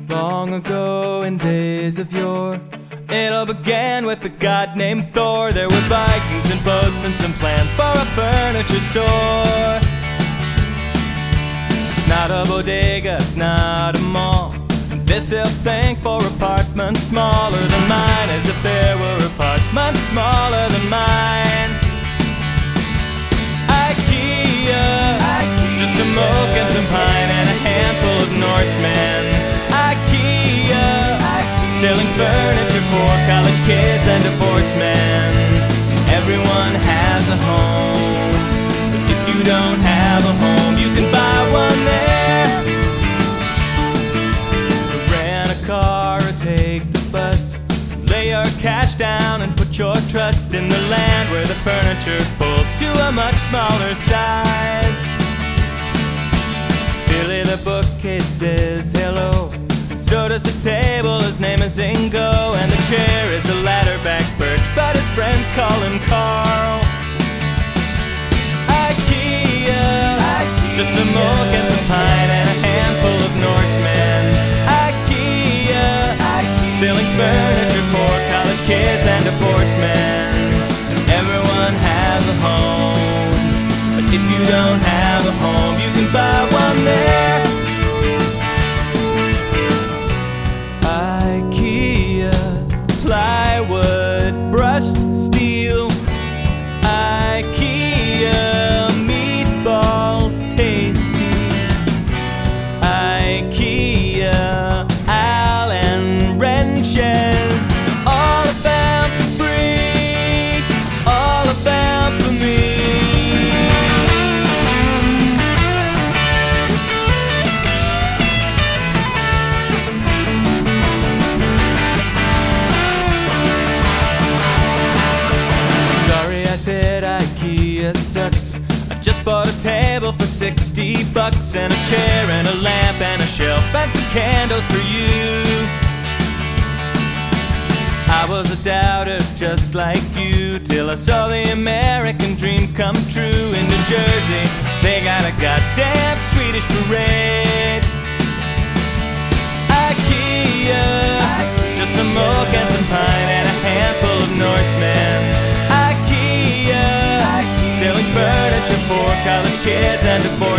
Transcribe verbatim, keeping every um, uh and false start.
Long ago in days of yore, it all began with a god named Thor. There were Vikings and boats and some plans for a furniture store. It's not a bodega, it's not a mall. This hill thinks for apartments smaller than mine, as if there were apartments smaller than mine. IKEA, IKEA. Just some oak and some pine and a handful of Norsemen. IKEA, IKEA. Selling furniture for college kids and divorced men. Everyone has a home, but if you don't have a home, you can buy one there. So rent a car or take the bus. Lay your cash down and put your trust in the land where the furniture folds to a much smaller size. Billy the bookcase says hello, so does the table, his name is Ingo. And the chair is a ladder-back birch, but his friends call him Carl. IKEA, IKEA. Just some oak and some pine and a handful of Norsemen. IKEA, IKEA. Selling furniture for college kids and divorced men. Everyone has a home, but if you don't have a home, you can buy one there. IKEA, plywood, brushed steel. IKEA, meatballs tasty. IKEA, Allen wrenches. All about for free, all about for me. IKEA sucks. I just bought a table for sixty bucks, and a chair and a lamp and a shelf and some candles for you. I was a doubter just like you, till I saw the American dream come true. In New Jersey, they got a goddamn Swedish parade. IKEA, IKEA. Just some oak and some pine and a handful of Norsemen. Selling furniture for college kids and divorced